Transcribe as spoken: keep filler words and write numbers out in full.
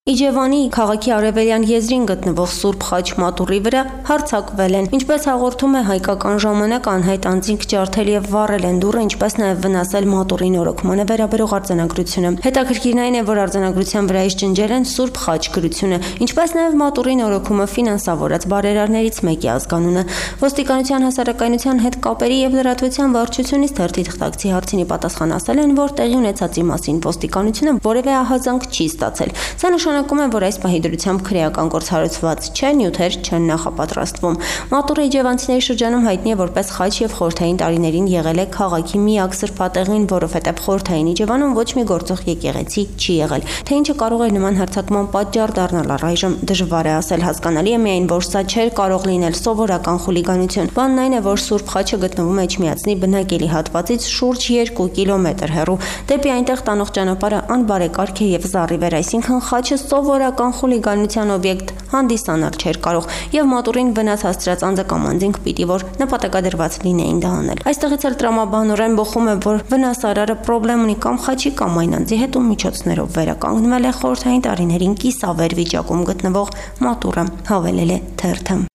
Իջևանի քաղաքի արևելյան եզրին գտնվող Սուրբ Խաչ մատուռի վրա հարձակվել են, ինչպես հաղորդում է հայկական ժամանակ, անհայտ անձինք ջարդել եւ վառել են դուռը, ինչպես նաեւ վնասել մատուռի նորոգմանը վերաբերող արձանագրությունը։ Հետաքրքիրն այն է, որ արձանագրության վրայից ջնջել են Սուրբ Խաչ գրությունը, ինչպես նաեւ մատուռի նորոգումը ֆինանսավորած բարերարներից մեկի ազգանունը։ Ոստիկանության հասարակայնության հետ կապերի եւ լրատվության վարչությունից թերթի թղթակցի հարցինի պատասխան ասել են, որ տեղի ունեցածի մասին ոստիկանությունը որևէ ահազանգ չի ստացել։ Սա նշանակում է, որ այս պահի դրությամբ քրեական գործառույթված չէ, նյութեր չեն նախապատրաստվում։ Մատուռը իջևանցիների շրջանում հայտնի է որպես խաչ եւ խորհրդային տարիներին եղել է քաղաքի միակ սրբատեղին, որովհետեւ խորհրդային Իջևանում ոչ մի գործող եկեղեցի չի եղել։ Թե ինչը կարող է նման հարձակման պատճառ դառնալ առայժմ դժվար է ասել, հասկանալի է միայն, որ սա չէր կարող լինել սովորական խուլիգանություն։ Բանն այն է, որ Սուրբ Խաչը գտնվում է Էջմիածնի բնակելի հատվածից շուրջ երկու կիլոմետր հեռու։ Դեպի այնտեղ տանող ճանապարհը անբարեկարգ է եւ զառիվ էր, այսինքն խաչը սովորական խուլիգանության օբյեկտ հանդիսանալ չէր կարող եւ մատուռին վնաս հասցրած անձը կամ անձինք պիտի որ նպատակադրված լինեին դա անել։ Այստեղից էլ տրամաբանորեն բխում է, որ վնասարարը պրոբլեմ ունի կամ խաչի կամ այն անձի հետ ու միջոցներով վերականգնվել է խորհրդային տարիներին կիսավեր վիճակում գտնվող մատուռը, հավելել է թերթը։